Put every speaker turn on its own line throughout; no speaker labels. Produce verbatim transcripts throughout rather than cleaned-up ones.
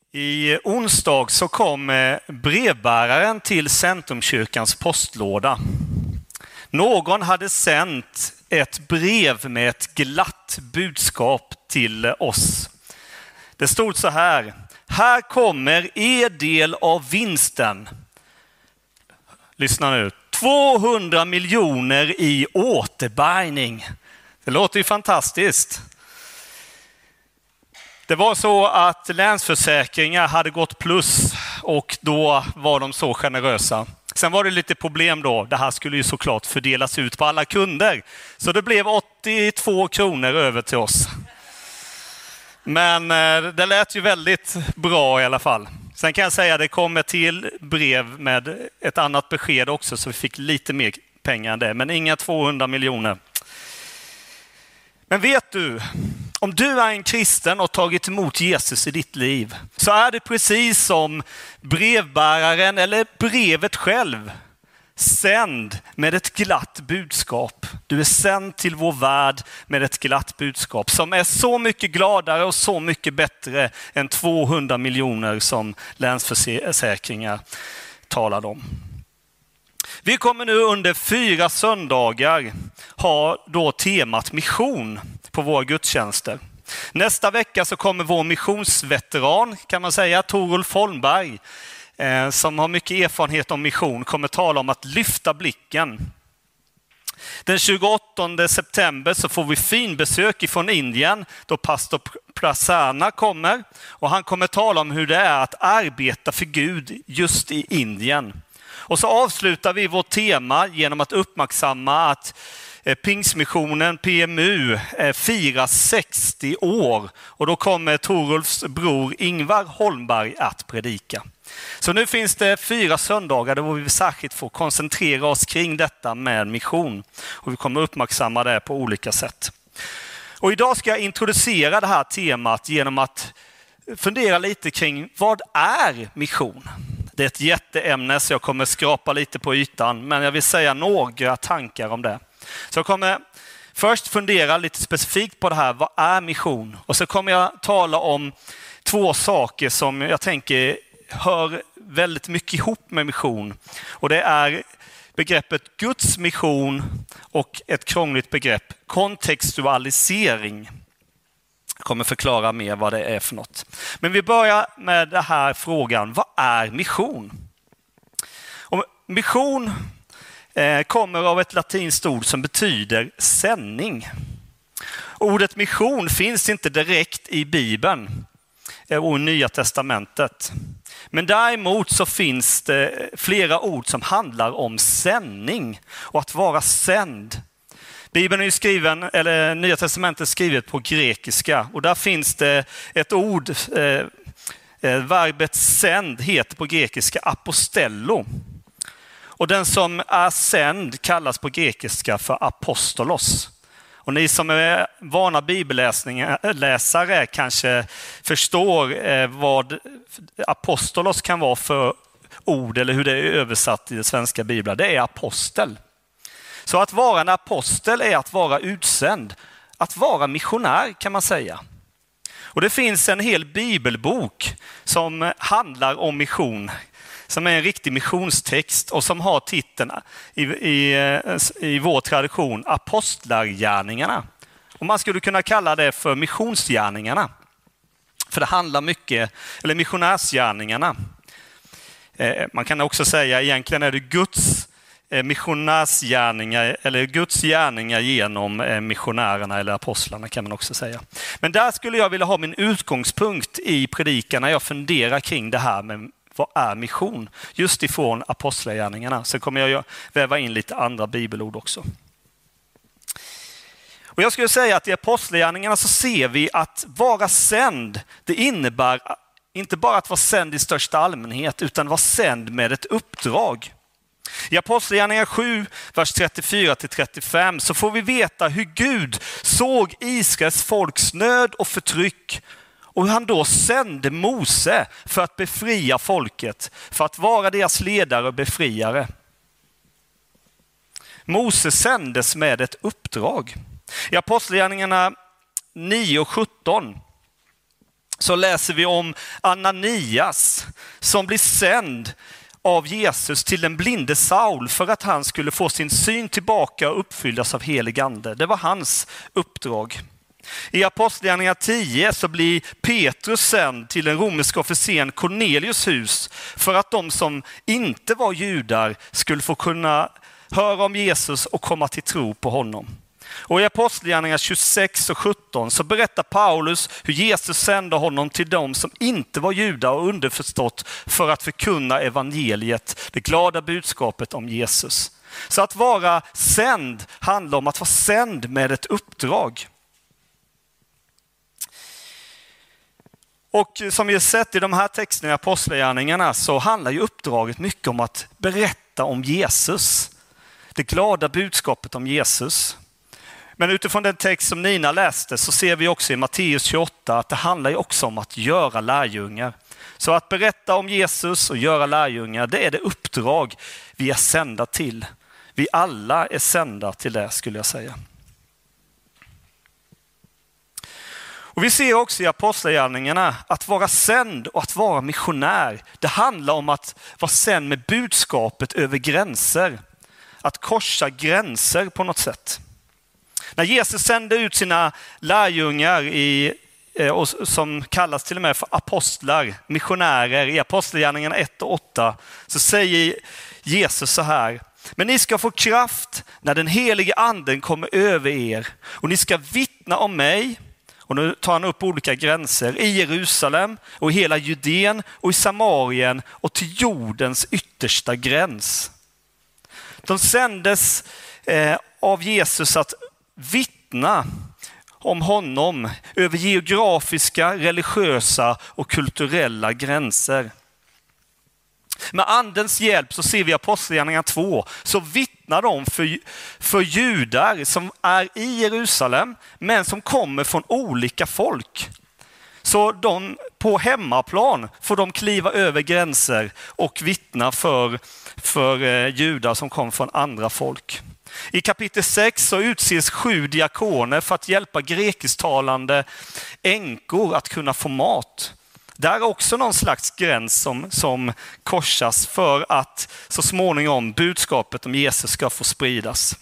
I onsdag så kom brevbäraren till Centrumkyrkans postlåda. Någon hade sänt ett brev med ett glatt budskap till oss. Det stod så här: här kommer er del av vinsten. Lyssna nu. tvåhundra miljoner i återbärgning. Det låter ju fantastiskt. Det var så att Länsförsäkringar hade gått plus och då var de så generösa. Sen var det lite problem då. Det här skulle ju såklart fördelas ut på alla kunder. Så det blev åttiotvå kronor över till oss. Men det lät ju väldigt bra i alla fall. Sen kan jag säga att det kom ett till brev med ett annat besked också, så vi fick lite mer pengar än det. Men inga tvåhundra miljoner. Men vet du, om du är en kristen och tagit emot Jesus i ditt liv, så är det precis som brevbäraren eller brevet själv. Sänd med ett glatt budskap. Du är sänd till vår värld med ett glatt budskap som är så mycket gladare och så mycket bättre än tvåhundra miljoner som Länsförsäkringar talade om. Vi kommer nu under fyra söndagar ha då temat mission på våra gudstjänster. Nästa vecka så kommer vår missionsveteran, kan man säga, Torulf Holmberg, eh, som har mycket erfarenhet om mission, kommer tala om att lyfta blicken. Den tjugoåttonde september så får vi finbesök ifrån Indien då pastor Prasanna kommer, och han kommer tala om hur det är att arbeta för Gud just i Indien. Och så avslutar vi vårt tema genom att uppmärksamma att Pingsmissionen, P M U, firar sextio år. Och då kommer Torulfs bror Ingvar Holmberg att predika. Så nu finns det fyra söndagar där vi särskilt får koncentrera oss kring detta med mission. Och vi kommer uppmärksamma det på olika sätt. Och idag ska jag introducera det här temat genom att fundera lite kring vad är mission? Det är ett jätteämne så jag kommer skrapa lite på ytan, men jag vill säga några tankar om det. Så jag kommer först fundera lite specifikt på det här, vad är mission? Och så kommer jag tala om två saker som jag tänker hör väldigt mycket ihop med mission. Och det är begreppet Guds mission och ett krångligt begrepp, kontextualisering. Jag kommer förklara mer vad det är för något. Men vi börjar med den här frågan, vad är mission? Och mission eh, kommer av ett latinskt ord som betyder sändning. Ordet mission finns inte direkt i Bibeln och i Nya testamentet. Men däremot så finns det flera ord som handlar om sändning och att vara sänd. Bibeln är ju skriven, eller Nya testamentet är skrivet på grekiska, och där finns det ett ord, eh, verbet sänd heter på grekiska apostello. Och den som är sänd kallas på grekiska för apostolos. Och ni som är vana bibelläsare kanske förstår eh, vad apostolos kan vara för ord, eller hur det är översatt i den svenska bibeln. Det är apostel. Så att vara en apostel är att vara utsänd, att vara missionär kan man säga. Och det finns en hel bibelbok som handlar om mission, som är en riktig missionstext och som har titeln i, i, i vår tradition Apostlargärningarna. Och man skulle kunna kalla det för missionsgärningarna. För det handlar mycket, eller missionärsgärningarna. Man kan också säga egentligen är det Guds missionärsgärningar eller Guds gärningar genom missionärerna eller apostlarna kan man också säga. Men där skulle jag vilja ha min utgångspunkt i predikan när jag funderar kring det här med vad är mission? Just ifrån apostlagärningarna. Sen kommer jag väva in lite andra bibelord också. Och jag skulle säga att i apostlagärningarna så ser vi att vara sänd, det innebär inte bara att vara sänd i största allmänhet utan vara sänd med ett uppdrag. I Apostlagärningarna sju, vers trettiofyra till trettiofem så får vi veta hur Gud såg Israels folks nöd och förtryck och hur han då sände Mose för att befria folket, för att vara deras ledare och befriare. Mose sändes med ett uppdrag. I Apostlagärningarna nio och sjutton så läser vi om Ananias som blir sänd av Jesus till den blinde Saul för att han skulle få sin syn tillbaka och uppfyllas av helig ande. Det var hans uppdrag. I Apostlagärningarna tio så blir Petrus sänd till den romerska officeren Cornelius hus för att de som inte var judar skulle få kunna höra om Jesus och komma till tro på honom. Och i Apostlagärningarna tjugosex och sjutton så berättar Paulus hur Jesus sände honom till dem som inte var judar och underförstått för att förkunna evangeliet, det glada budskapet om Jesus. Så att vara sänd handlar om att vara sänd med ett uppdrag. Och som vi har sett i de här texterna i Apostlagärningarna så handlar ju uppdraget mycket om att berätta om Jesus, det glada budskapet om Jesus. Men utifrån den text som Nina läste så ser vi också i Matteus tjugoåtta att det handlar ju också om att göra lärjungar. Så att berätta om Jesus och göra lärjungar, det är det uppdrag vi är sända till. Vi alla är sända till det, skulle jag säga. Och vi ser också i Apostlagärningarna att vara sänd och att vara missionär. Det handlar om att vara sänd med budskapet över gränser. Att korsa gränser på något sätt. När Jesus sände ut sina lärjungar i, som kallas till och med för apostlar, missionärer i Apostlagärningarna ett och åtta, så säger Jesus så här: men ni ska få kraft när den helige anden kommer över er och ni ska vittna om mig. Och nu tar han upp olika gränser i Jerusalem och i hela Judén och i Samarien och till jordens yttersta gräns. De sändes eh, av Jesus att vittna om honom över geografiska, religiösa och kulturella gränser. Med andens hjälp så ser vi i Apostlagärningarna två, så vittnar de för, för judar som är i Jerusalem men som kommer från olika folk. Så de på hemmaplan får de kliva över gränser och vittna för, för eh, judar som kommer från andra folk. I kapitel sex så utses sju diakoner för att hjälpa grekisktalande änkor att kunna få mat. Där är också någon slags gräns som, som korsas för att så småningom budskapet om Jesus ska få spridas.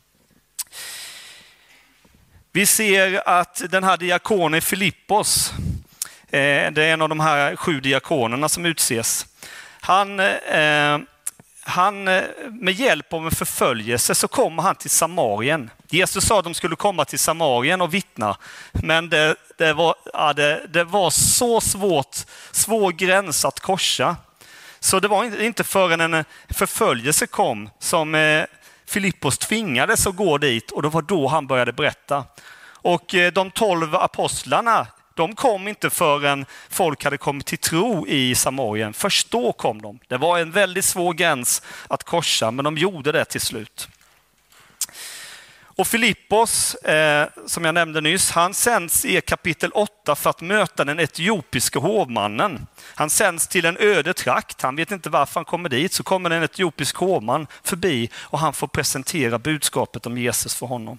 Vi ser att den här diakonen Filippos, eh, det är en av de här sju diakonerna som utses. Han... Eh, Han, med hjälp av en förföljelse så kommer han till Samarien. Jesus sa att de skulle komma till Samarien och vittna. Men det, det, var, ja, det, det var så svårt, svår gräns att korsa. Så det var inte förrän en förföljelse kom som eh, Filippos tvingades att gå dit. Och det var då han började berätta. Och eh, de tolv apostlarna, de kom inte förrän folk hade kommit till tro i Samarien. Först då kom de. Det var en väldigt svår gräns att korsa, men de gjorde det till slut. Och Filippos, eh, som jag nämnde nyss, han sänds i kapitel åtta för att möta den etiopiska hovmannen. Han sänds till en öde trakt. Han vet inte varför han kommer dit. Så kommer en etiopisk hovman förbi och han får presentera budskapet om Jesus för honom.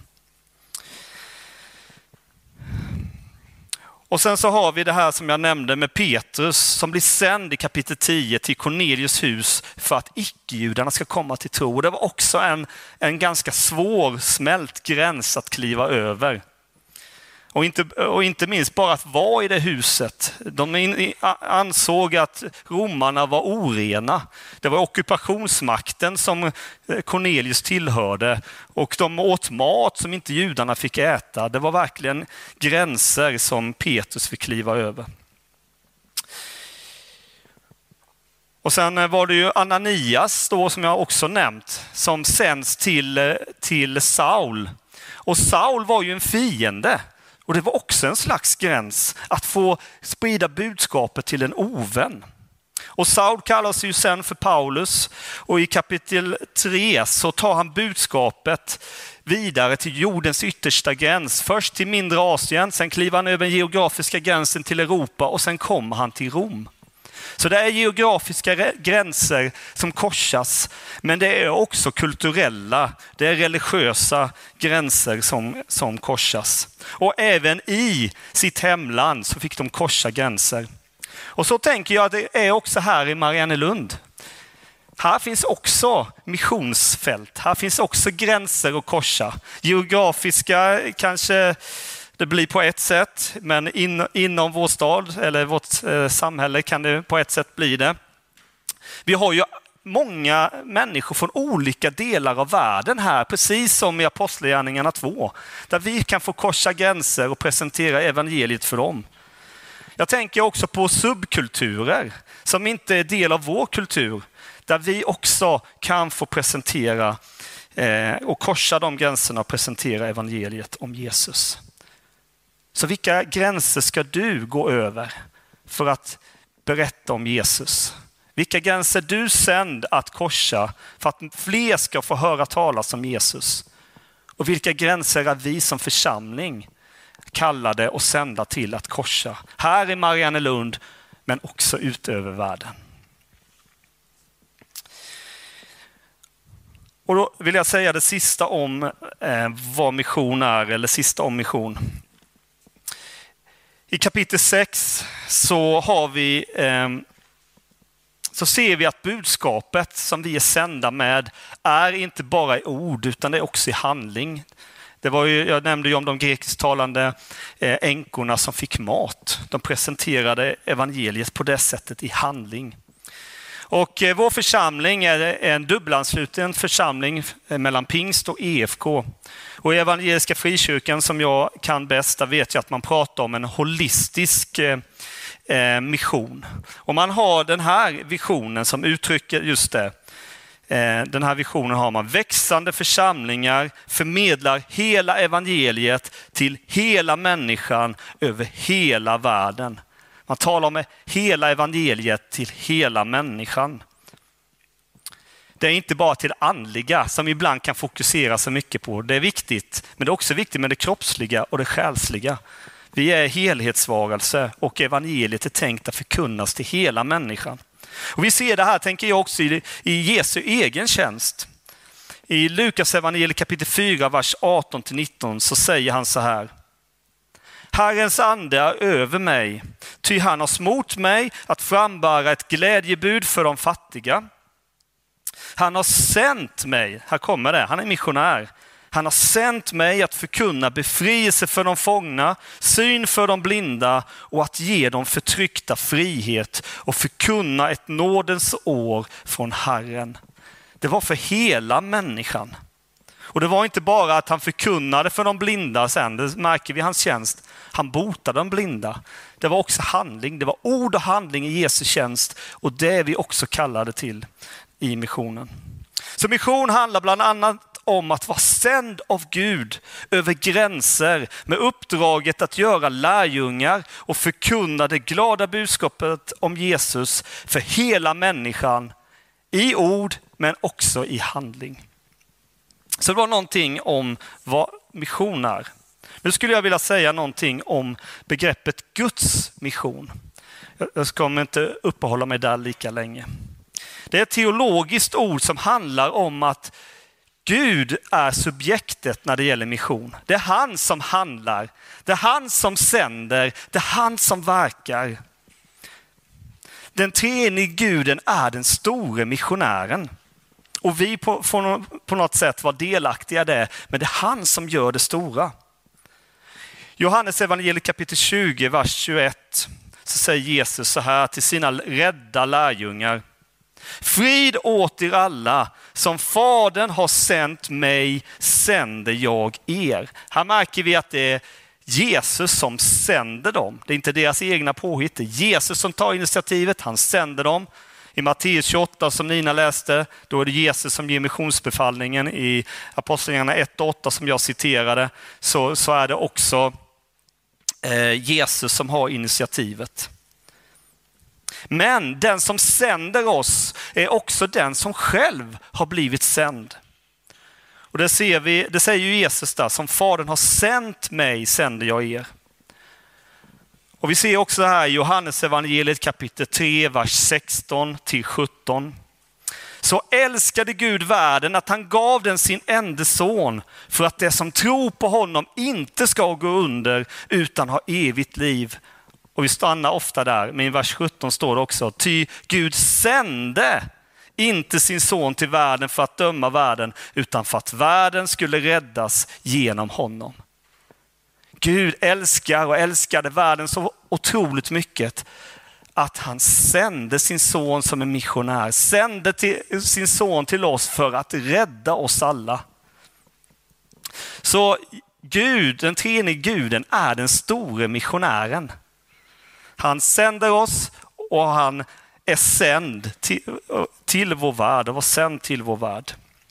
Och sen så har vi det här som jag nämnde med Petrus som blir sänd i kapitel tio till Cornelius hus för att icke-judarna ska komma till tro. Det var också en, en ganska svår smält gräns att kliva över. Och inte, och inte minst bara att vara i det huset. De in, ansåg att romarna var orena. Det var ockupationsmakten som Cornelius tillhörde. Och de åt mat som inte judarna fick äta. Det var verkligen gränser som Petrus fick kliva över. Och sen var det ju Ananias då, som jag också nämnt, som sänds till, till Saul. Och Saul var ju en fiende. Och det var också en slags gräns att få sprida budskapet till en ovän. Och Saul kallas ju sen för Paulus och i kapitel tre så tar han budskapet vidare till jordens yttersta gräns. Först till mindre Asien, sen kliver han över den geografiska gränsen till Europa och sen kommer han till Rom. Så det är geografiska gränser som korsas, men det är också kulturella, det är religiösa gränser som, som korsas. Och även i sitt hemland så fick de korsa gränser. Och så tänker jag att det är också här i Mariannelund. Här finns också missionsfält, här finns också gränser att korsa. Geografiska kanske det blir på ett sätt, men in, inom vår stad eller vårt eh, samhälle kan det på ett sätt bli det. Vi har ju många människor från olika delar av världen här, precis som i Apostlagärningarna två, där vi kan få korsa gränser och presentera evangeliet för dem. Jag tänker också på subkulturer som inte är del av vår kultur, där vi också kan få presentera eh, och korsa de gränserna och presentera evangeliet om Jesus. Så vilka gränser ska du gå över för att berätta om Jesus? Vilka gränser är du sänd att korsa för att fler ska få höra talas om Jesus? Och vilka gränser är vi som församling kallade och sända till att korsa? Här i Mariannelund, men också utöver världen. Och då vill jag säga det sista om eh, vad mission är, eller sista om mission. I kapitel sex så har vi eh, så ser vi att budskapet som vi är sända med är inte bara i ord utan det är också i handling. Det var ju, jag nämnde ju om de grekisktalande eh, änkorna som fick mat. De presenterade evangeliet på det sättet i handling. Och eh, vår församling är en dubbelansluten församling mellan Pingst och E F K. Och i Evangeliska Frikyrkan som jag kan bäst, där vet jag att man pratar om en holistisk eh, mission. Och man har den här visionen som uttrycker just det. Eh, den här visionen har man: växande församlingar förmedlar hela evangeliet till hela människan över hela världen. Man talar om hela evangeliet till hela människan. Det är inte bara till andliga som ibland kan fokusera så mycket på. Det är viktigt, men det är också viktigt med det kroppsliga och det själsliga. Vi är helhetsvarelse och evangeliet är tänkt att förkunnas till hela människan. Och vi ser det här, tänker jag, också i, i Jesu egen tjänst. I Lukas evangeliet kapitel fyra, vers arton till nitton så säger han så här: Herrens ande är över mig, ty han har smort mig att frambära ett glädjebud för de fattiga. Han har sänt mig, här kommer det, han är missionär. Han har sänt mig att förkunna befrielse för de fångna, syn för de blinda och att ge de förtryckta frihet och förkunna ett nådens år från Herren. Det var för hela människan. Och det var inte bara att han förkunnade för de blinda sen, det märker vi i hans tjänst. Han botade de blinda. Det var också handling, det var ord och handling i Jesu tjänst, och det är vi också kallade till i missionen. Så mission handlar bland annat om att vara sänd av Gud över gränser med uppdraget att göra lärjungar och förkunna det glada budskapet om Jesus för hela människan i ord men också i handling. Så det var någonting om vad mission är. Nu skulle jag vilja säga någonting om begreppet Guds mission. Jag ska inte uppehålla mig där lika länge. Det är ett teologiskt ord som handlar om att Gud är subjektet när det gäller mission. Det är han som handlar. Det är han som sänder. Det är han som verkar. Den treenige guden är den store missionären. Och vi på, får på något sätt vara delaktiga i det. Men det är han som gör det stora. Johannes evangeliet kapitel tjugo, vers tjugoett. Så säger Jesus så här till sina rädda lärjungar: Frid åt er alla, som Fadern har sänt mig sänder jag er. Här märker vi att det är Jesus som sänder dem. Det är inte deras egna påhitt. Det är Jesus som tar initiativet, han sänder dem. I Matteus tjugoåtta som Nina läste, då är det Jesus som ger missionsbefallningen. I Apostlagärningarna ett och åtta som jag citerade, så, så är det också eh, Jesus som har initiativet. Men den som sänder oss är också den som själv har blivit sänd. Och det ser vi, det säger ju Jesus där: som Fadern har sänt mig sänder jag er. Och vi ser också här i Johannes evangeliet kapitel tre, vers sexton till sjutton. Så älskade Gud världen att han gav den sin enda son för att det som tror på honom inte ska gå under utan ha evigt liv. Och vi stannar ofta där, men i vers sjutton står det också: ty Gud sände inte sin son till världen för att döma världen utan för att världen skulle räddas genom honom. Gud älskar och älskade världen så otroligt mycket att han sände sin son som en missionär. Sände till, sin son till oss för att rädda oss alla. Så Gud, den treenige guden, är den store missionären. Han sänder oss och han är sänd till, till vår värld och var sänd till vår värld.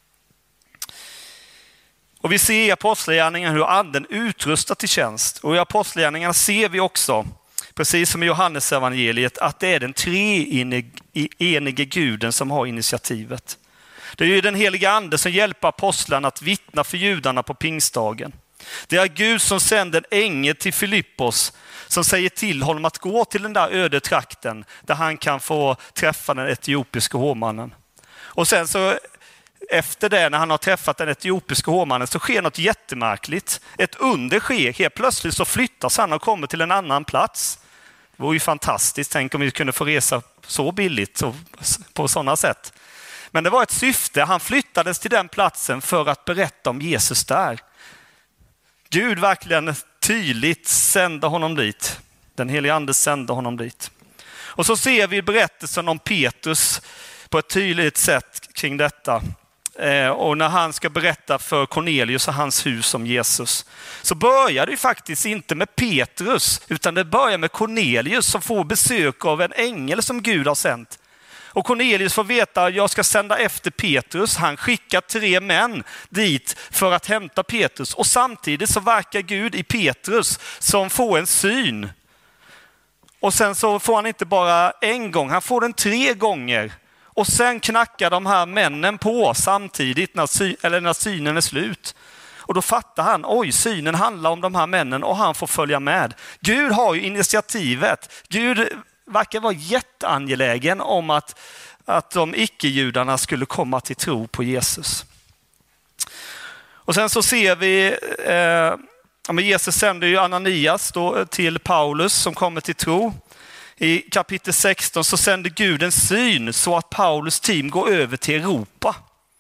Och vi ser i Apostlagärningarna hur anden utrustar till tjänst. Och i Apostlagärningarna ser vi också, precis som i Johannes evangeliet, att det är den treenige guden som har initiativet. Det är ju den heliga ande som hjälper apostlarna att vittna för judarna på pingstdagen. Det är Gud som sänder en ängel till Filippos som säger till honom att gå till den där öde trakten där han kan få träffa den etiopiska hovmannen. Och sen så efter det, när han har träffat den etiopiska hovmannen, så sker något jättemärkligt. Ett under sker. Helt plötsligt så flyttas han och kommer till en annan plats. Det vore ju fantastiskt. Tänk om vi kunde få resa så billigt och på sådana sätt. Men det var ett syfte. Han flyttades till den platsen för att berätta om Jesus där. Gud verkligen tydligt sände honom dit. Den helige ande sände honom dit. Och så ser vi berättelsen om Petrus på ett tydligt sätt kring detta. Eh, och när han ska berätta för Cornelius och hans hus om Jesus, så börjar det faktiskt inte med Petrus, utan det börjar med Cornelius som får besök av en ängel som Gud har sänt. Och Cornelius får veta att jag ska sända efter Petrus. Han skickar tre män dit för att hämta Petrus. Och samtidigt så verkar Gud i Petrus som får en syn. Och sen så får han inte bara en gång, han får den tre gånger. Och sen knackar de här männen på samtidigt när, sy- eller när synen är slut. Och då fattar han, oj, synen handlar om de här männen och han får följa med. Gud har ju initiativet. Gud verkar vara jätteangelägen om att, att de icke-judarna skulle komma till tro på Jesus. Och sen så ser vi, eh, Jesus sänder ju Ananias då till Paulus som kommer till tro. I kapitel sexton så sänder Gud en syn så att Paulus team går över till Europa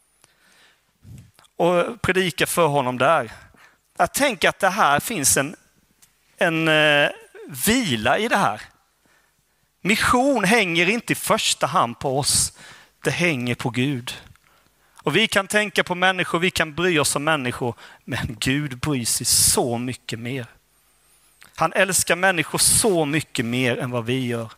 och predikar för honom där. Jag tänker att det här finns en, en eh, vila i det här. Mission hänger inte i första hand på oss, det hänger på Gud. Och vi kan tänka på människor, vi kan bry oss om människor, men Gud bryr sig så mycket mer. Han älskar människor så mycket mer än vad vi gör.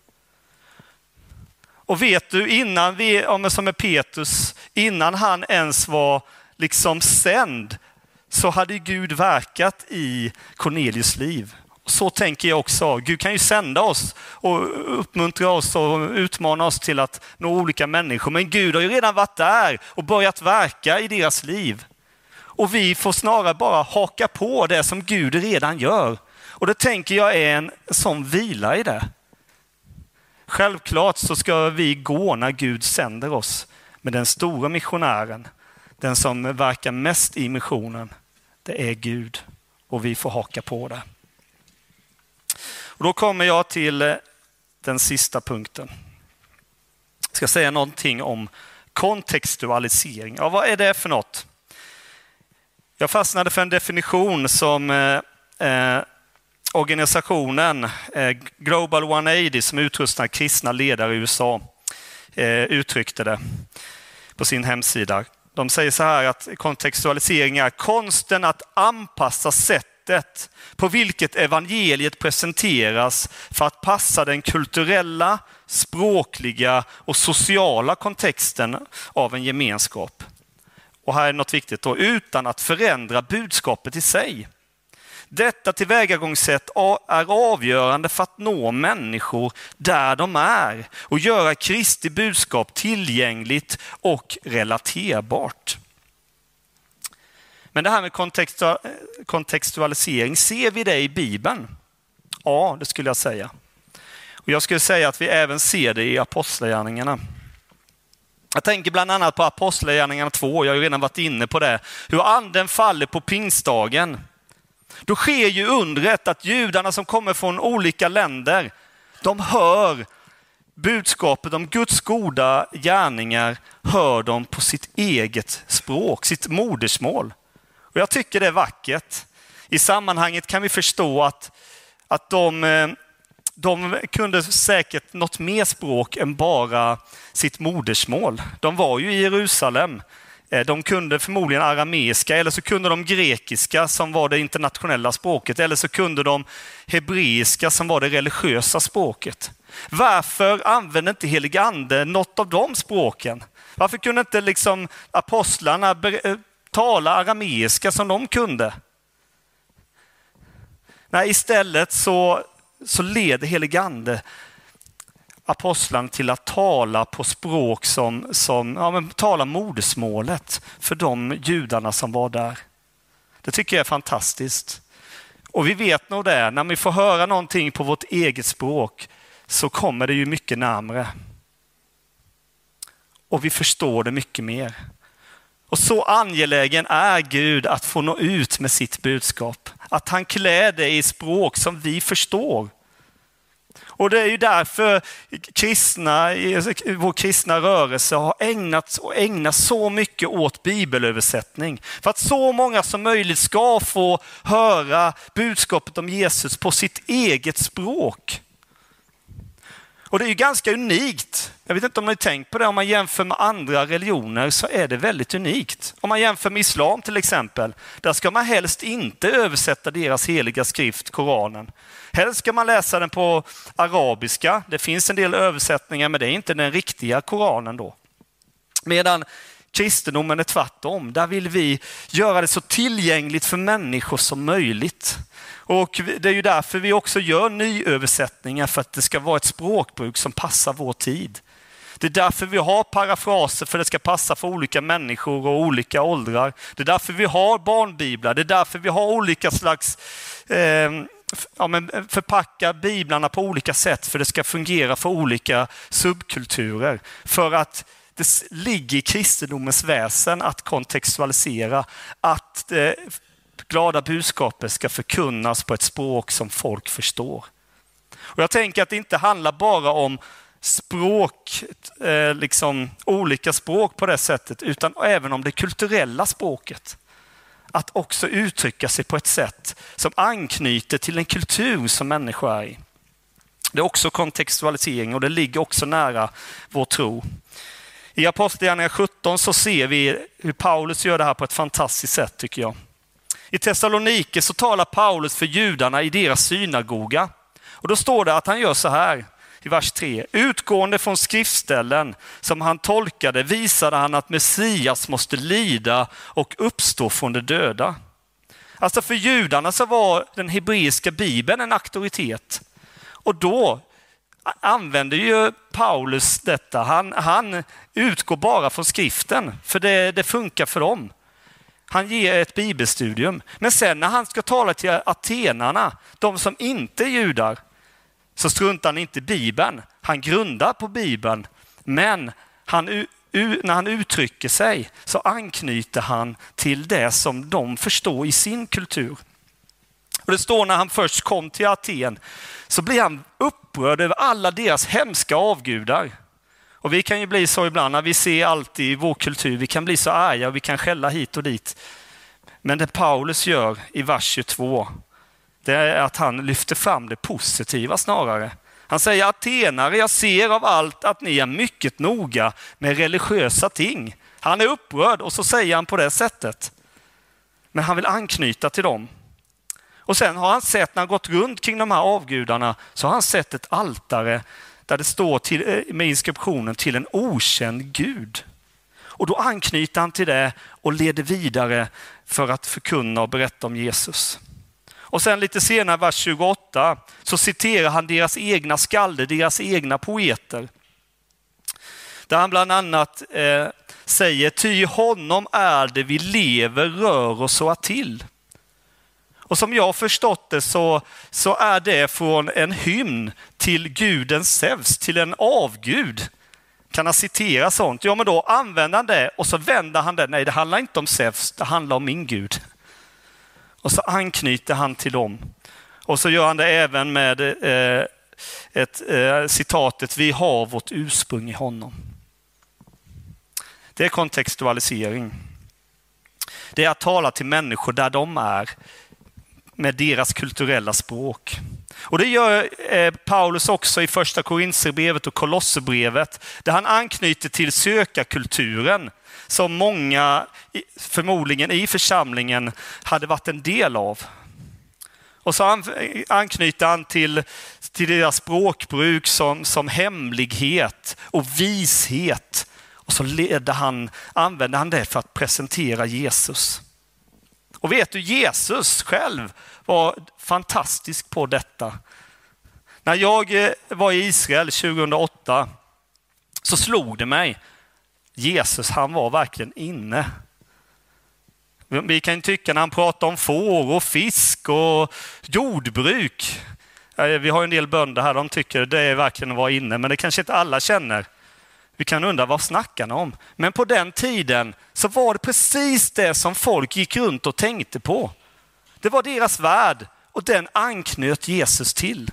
Och vet du, innan vi, om som med Petrus, innan han ens var liksom sänd, så hade Gud verkat i Cornelius liv. Och så tänker jag också. Gud kan ju sända oss och uppmuntra oss och utmana oss till att nå olika människor. Men Gud har ju redan varit där och börjat verka i deras liv. Och vi får snarare bara haka på det som Gud redan gör. Och det tänker jag är en sån vila i det. Självklart så ska vi gå när Gud sänder oss. Men den stora missionären, den som verkar mest i missionen, det är Gud. Och vi får haka på det. Och då kommer jag till den sista punkten. Jag ska säga någonting om kontextualisering. Ja, vad är det för något? Jag fastnade för en definition som eh, organisationen eh, Global hundraåttio som utrustar kristna ledare i U S A eh, uttryckte det på sin hemsida. De säger så här att kontextualisering är konsten att anpassa sättet på vilket evangeliet presenteras för att passa den kulturella, språkliga och sociala kontexten av en gemenskap. Och här är något viktigt då, utan att förändra budskapet i sig. Detta tillvägagångssätt är avgörande för att nå människor där de är och göra Kristi budskap tillgängligt och relaterbart. Men det här med kontextualisering, ser vi det i Bibeln? Ja, det skulle jag säga. Och jag skulle säga att vi även ser det i apostlagärningarna. Jag tänker bland annat på apostlagärningarna två, jag har ju redan varit inne på det. Hur anden faller på pingstdagen. Då sker ju undret att judarna som kommer från olika länder, de hör budskapet om Guds goda gärningar, hör de på sitt eget språk, sitt modersmål. Och jag tycker det är vackert. I sammanhanget kan vi förstå att, att de, de kunde säkert något mer språk än bara sitt modersmål. De var ju i Jerusalem. De kunde förmodligen arameiska, eller så kunde de grekiska som var det internationella språket, eller så kunde de hebreiska som var det religiösa språket. Varför använde inte helig ande något av de språken? Varför kunde inte liksom apostlarna tala arameiska som de kunde? Nej, istället så, så leder helig ande apostlarna till att tala på språk som, som ja, men tala modersmålet för de judarna som var där. Det tycker jag är fantastiskt. Och vi vet nog det, när vi får höra någonting på vårt eget språk så kommer det ju mycket närmare. Och vi förstår det mycket mer. Och så angelägen är Gud att få nå ut med sitt budskap. Att han klär det i språk som vi förstår. Och det är ju därför kristna, vår kristna rörelse har ägnat och ägnar så mycket åt bibelöversättning. För att så många som möjligt ska få höra budskapet om Jesus på sitt eget språk. Och det är ju ganska unikt. Jag vet inte om ni har tänkt på det. Om man jämför med andra religioner så är det väldigt unikt. Om man jämför med islam till exempel. Där ska man helst inte översätta deras heliga skrift, Koranen. Helst ska man läsa den på arabiska. Det finns en del översättningar, men det är inte den riktiga Koranen då. Medan kristendomen är tvärtom. Där vill vi göra det så tillgängligt för människor som möjligt. Och det är ju därför vi också gör nyöversättningar, för att det ska vara ett språkbruk som passar vår tid. Det är därför vi har parafraser, för det ska passa för olika människor och olika åldrar. Det är därför vi har barnbiblar. Det är därför vi har olika slags eh, ja, men förpacka biblarna på olika sätt, för det ska fungera för olika subkulturer. För att det ligger i kristendomens väsen att kontextualisera, att eh, glada budskapet ska förkunnas på ett språk som folk förstår. Och jag tänker att det inte handlar bara om språk, eh, liksom olika språk på det sättet, utan även om det kulturella språket. Att också uttrycka sig på ett sätt som anknyter till en kultur som människor är i. Det är också kontextualisering, och det ligger också nära vår tro. I Apostlagärningarna sjutton så ser vi hur Paulus gör det här på ett fantastiskt sätt, tycker jag. I Thessalonike så talar Paulus för judarna i deras synagoga. Och då står det att han gör så här i vers tre. Utgående från skriftställen som han tolkade visade han att Messias måste lida och uppstå från de döda. Alltså för judarna så var den hebreiska bibeln en auktoritet. Och då använder ju Paulus detta. Han, han utgår bara från skriften, för det, det funkar för dem. Han ger ett bibelstudium. Men sen när han ska tala till atenarna, de som inte är judar, så struntar han inte i Bibeln. Han grundar på Bibeln. Men han, u, när han uttrycker sig så anknyter han till det som de förstår i sin kultur. Och det står när han först kom till Aten så blir han upprörd över alla deras hemska avgudar. Och vi kan ju bli så ibland när vi ser allt i vår kultur. Vi kan bli så arga och vi kan skälla hit och dit. Men det Paulus gör i vers tjugotvå, det är att han lyfter fram det positiva snarare. Han säger: atenare, jag ser av allt att ni är mycket noga med religiösa ting. Han är upprörd och så säger han på det sättet. Men han vill anknyta till dem. Och sen har han sett, när han gått runt kring de här avgudarna, så har han sett ett altare där det står till, med inskriptionen till en okänd Gud. Och då anknyter han till det och leder vidare för att förkunna och berätta om Jesus. Och sen lite senare, vers tjugoåtta, så citerar han deras egna skalder, deras egna poeter. Där han bland annat eh, säger: ty honom är det vi lever, rör oss och är till. Och som jag har förstått det så, så är det från en hymn till guden Zeus, till en avgud. Kan han citera sånt? Ja, men då använder han det och så vänder han det. Nej, det handlar inte om Zeus, det handlar om min Gud. Och så anknyter han till dem. Och så gör han det även med eh, ett, eh, citatet, vi har vårt ursprung i honom. Det är kontextualisering. Det är att tala till människor där de är med deras kulturella språk. Och det gör eh, Paulus också i första Korinthierbrevet och Kolosserbrevet, där han anknyter till sökarkulturen som många förmodligen i församlingen hade varit en del av. Och så anknyter han till, till deras språkbruk som, som hemlighet och vishet. Och så leder han, använder han det för att presentera Jesus. Och vet du, Jesus själv var fantastisk på detta. När jag var i Israel tjugohundraåtta så slog det mig. Jesus, han var verkligen inne. Vi kan tycka när han pratar om får och fisk och jordbruk. Vi har en del bönder här, de tycker det är verkligen att vara inne, men det kanske inte alla känner. Vi kan undra vad snackar om. Men på den tiden så var det precis det som folk gick runt och tänkte på. Det var deras värld och den anknöt Jesus till.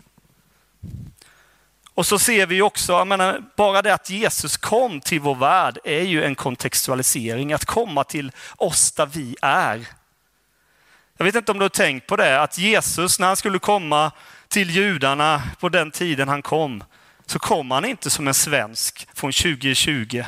Och så ser vi också, jag menar, bara det att Jesus kom till vår värld är ju en kontextualisering. Att komma till oss där vi är. Jag vet inte om du har tänkt på det, att Jesus när han skulle komma till judarna på den tiden han kom, så kom han inte som en svensk från tjugo tjugo.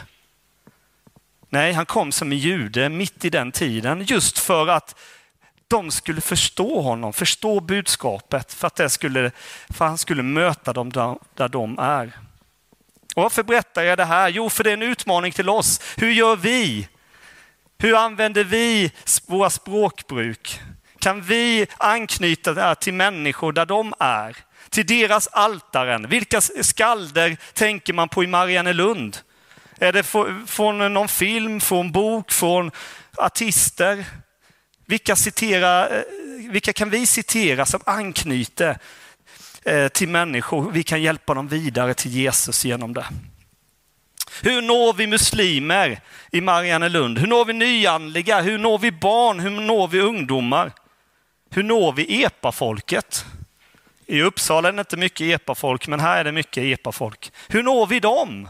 Nej, han kom som en jude mitt i den tiden, just för att de skulle förstå honom, förstå budskapet, för att det skulle, för han skulle möta dem där, där de är. Och varför berättar jag det här? Jo, för det är en utmaning till oss. Hur gör vi? Hur använder vi våra språkbruk? Kan vi anknyta det här till människor där de är? Till deras altaren. Vilka skalder tänker man på i Mariannelund? Är det från någon film, från bok, från artister? Vilka, citera, vilka kan vi citera som anknyter till människor? Vi kan hjälpa dem vidare till Jesus genom det. Hur når vi muslimer i Mariannelund? Hur når vi nyanliga? Hur når vi barn? Hur når vi ungdomar? Hur når vi epafolket? I Uppsala är det inte mycket epafolk, men här är det mycket epafolk. Hur når vi dem?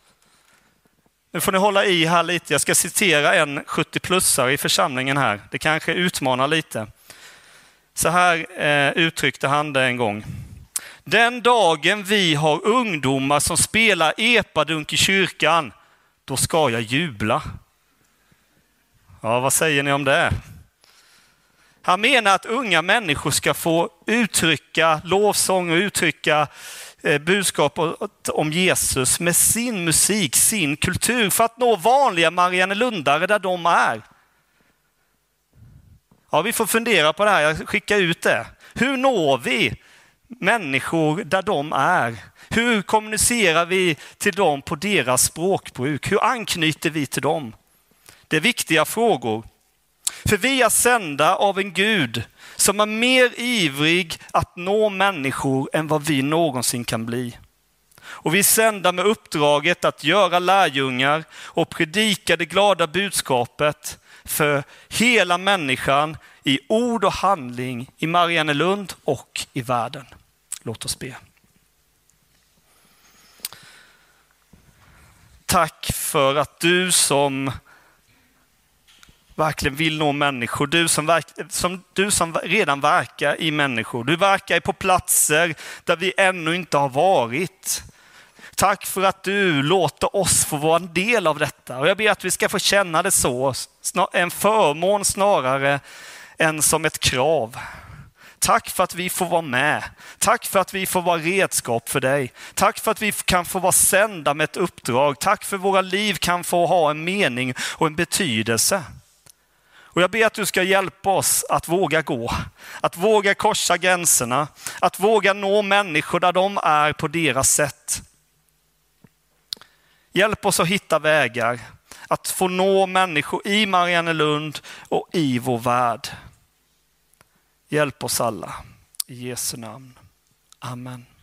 Nu får ni hålla i här lite. Jag ska citera en sjuttio-plussare i församlingen här. Det kanske utmanar lite. Så här eh, uttryckte han det en gång. Den dagen vi har ungdomar som spelar epadunk i kyrkan, då ska jag jubla. Ja, vad säger ni om det? Han menar att unga människor ska få uttrycka lovsång och uttrycka budskap om Jesus med sin musik, sin kultur, för att nå vanliga Mariannelundare där de är. Ja, vi får fundera på det här. Jag skickar ut det. Hur når vi människor där de är? Hur kommunicerar vi till dem på deras språkbruk? Hur anknyter vi till dem? Det är viktiga frågor. För vi är sända av en Gud som är mer ivrig att nå människor än vad vi någonsin kan bli. Och vi är sända med uppdraget att göra lärjungar och predika det glada budskapet för hela människan i ord och handling i Mariannelund och i världen. Låt oss be. Tack för att du som verkligen vill nå människor. Du som, verk, som, du som redan verkar i människor. Du verkar på platser där vi ännu inte har varit. Tack för att du låter oss få vara en del av detta. Och jag ber att vi ska få känna det så. En förmån snarare än som ett krav. Tack för att vi får vara med. Tack för att vi får vara redskap för dig. Tack för att vi kan få vara sända med ett uppdrag. Tack för att våra liv kan få ha en mening och en betydelse. Och jag ber att du ska hjälpa oss att våga gå, att våga korsa gränserna, att våga nå människor där de är på deras sätt. Hjälp oss att hitta vägar, att få nå människor i Mariannelund och i vår värld. Hjälp oss alla. I Jesu namn. Amen.